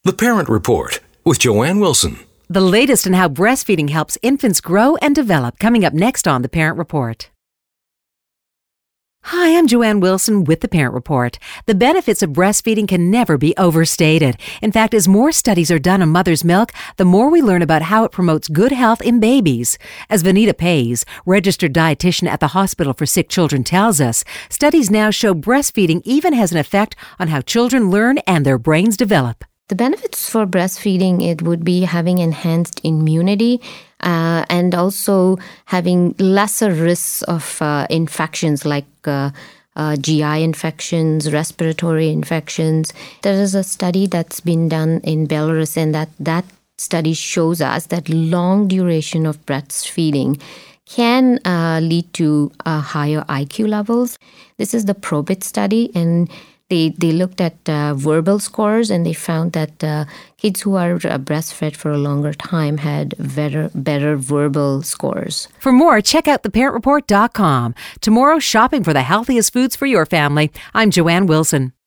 The Parent Report with Joanne Wilson. The latest on how breastfeeding helps infants grow and develop, coming up next on The Parent Report. Hi, I'm Joanne Wilson with The Parent Report. The benefits of breastfeeding can never be overstated. In fact, as more studies are done on mother's milk, the more we learn about how it promotes good health in babies. As Vanita Pays, registered dietitian at the Hospital for Sick Children, tells us, studies now show breastfeeding even has an effect on how children learn and their brains develop. The benefits for breastfeeding, it would be having enhanced immunity and also having lesser risks of infections like GI infections, respiratory infections. There is a study that's been done in Belarus, and that study shows us that long duration of breastfeeding can lead to higher IQ levels. This is the PROBIT study, and They looked at verbal scores, and they found that kids who are breastfed for a longer time had better verbal scores. For more, check out theparentreport.com. Tomorrow, shopping for the healthiest foods for your family. I'm Joanne Wilson.